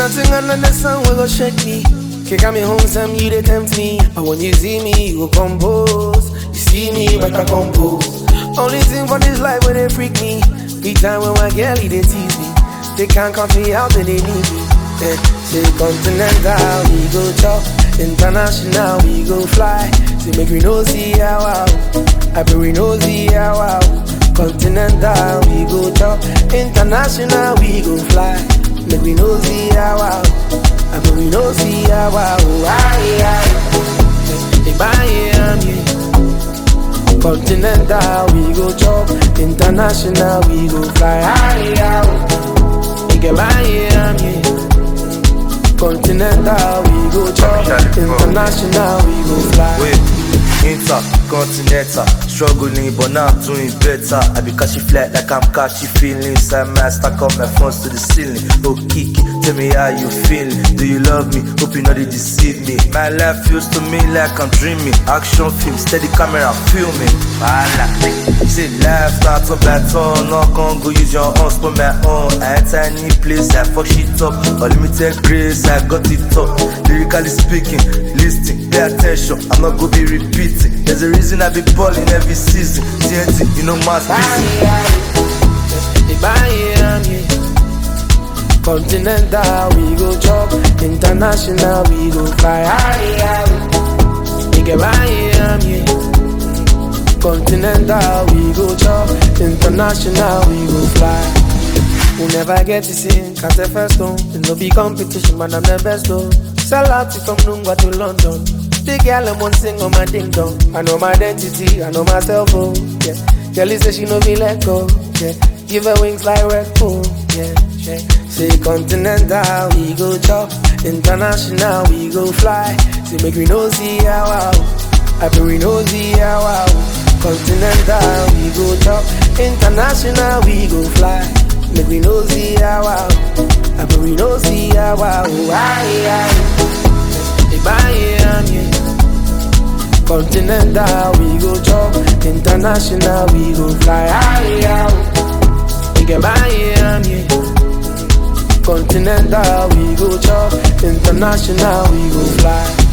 nothing under the sun will go shake me. Kick me home, some you they tempt me. But when you see me, you go compose. You see me, but I compose. Only thing for this life where they freak me. Big time when my girl, they tease me. They can't count me out, but they need me. Say continental, we go chop. International, we go fly. Say make we no see how wow. I bet we no see how wow. Continental, we go chop. International, we go fly. Make we no see how wow. I bet we no see how wow. Continental, we go chop. International, we go fly. Continental, we go chop. International, we go fly. Intercontinental, struggling but now I'm doing better. I be catching flat like I'm catching feelings. I might stack up my phones to the ceiling. Oh Kiki, tell me how you feeling. Do you love me? Hope you know they deceive me. My life feels to me like I'm dreaming. Action film, steady camera, filming. Say life starts up that turn. No can go use your own, for my own. I enter any place, I fuck shit up. Unlimited grace, I got it up. Lyrically speaking, listening, pay attention. I'm not gonna be repeating. There's a reason I be balling every season. TNT, you know mass busy. Continental, we go chop. International, we go fly. Continental, we go chop. International, we go fly. We never get to sing, cause the first one. There's no big competition, but I'm the best though. Sell out from Nungwa to London. The girl I'm on sing on my ding dong. I know my identity, I know myself, oh yeah. Kelly say she no be let go, yeah. Give her wings like Red Bull, yeah. Say continental, we go chop. International, we go fly. Say make we no see how wow. I bet we no see how wow. Continental, we go chop. International, we go fly. Make we no see how wow. I bet we no see how wow. Continental, we go chop. International, we go fly. Continental, we go chop. International, we go fly.